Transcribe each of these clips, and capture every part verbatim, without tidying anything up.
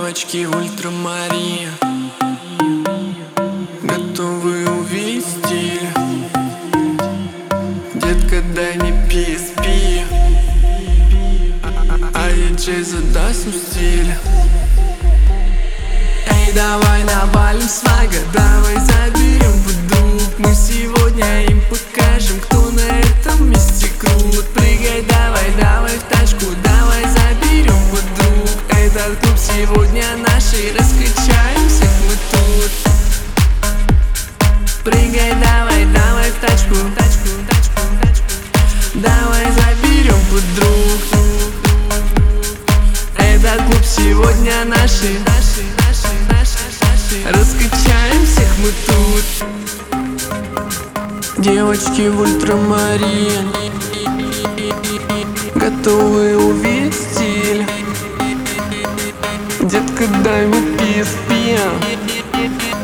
Девочки в ультрамарине готовы увидеть стиль. Детка, дай не пи эс пи, а диджей задаст им стиль. Эй, давай навалим свага, давай заберем подруг. Мы сегодня им покажем, кто на этом месте крут. Прыгай, давай, давай в тачку, давай заберем подруг. Этот клуб сегодня наши, раскачаем всех мы тут. Прыгай, давай, давай в тачку, тачку, тачку, тачку. Давай заберем подруг. Этот клуб сегодня наши, наши, наши, наши, наши. Раскачаем всех мы тут. Девочки в ультрамарин готовы увидеть стиль. Детка, дай мне пи эс пи,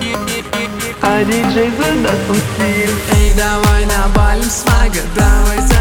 а диджей задаст им стиль. Эй, давай навалим свага, давай